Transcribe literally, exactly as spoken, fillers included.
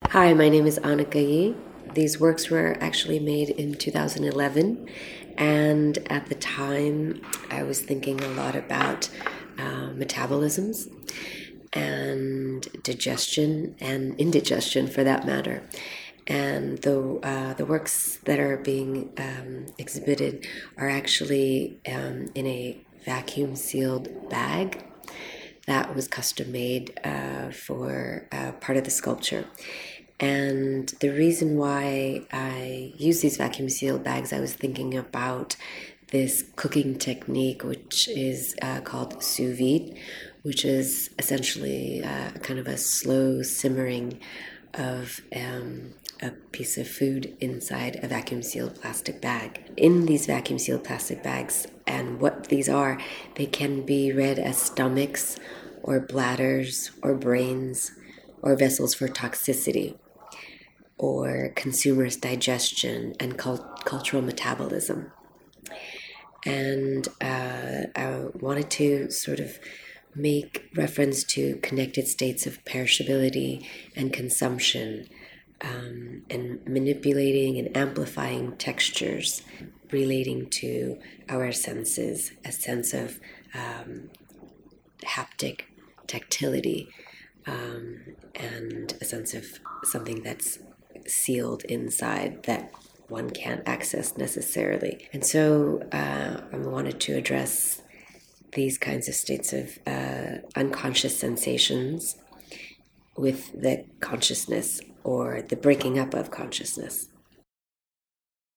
Hi, my name is Annika Yi. These works were actually made in two thousand eleven, and at the time I was thinking a lot about uh, metabolisms and digestion and indigestion for that matter. And the, uh, the works that are being um, exhibited are actually um, in a vacuum sealed bag that was custom made uh, for uh, part of the sculpture. And the reason why I use these vacuum sealed bags, I was thinking about this cooking technique, which is uh, called sous vide, which is essentially uh, kind of a slow simmering of um, a piece of food inside a vacuum sealed plastic bag. In these vacuum sealed plastic bags, and what these are, they can be read as stomachs or bladders or brains or vessels for toxicity or consumers' digestion and cult- cultural metabolism. And uh, I wanted to sort of make reference to connected states of perishability and consumption, um, and manipulating and amplifying textures relating to our senses, a sense of um, haptic tactility, um, and a sense of something that's sealed inside that one can't access necessarily. And so uh, I wanted to address these kinds of states of uh, unconscious sensations with the consciousness or the breaking up of consciousness.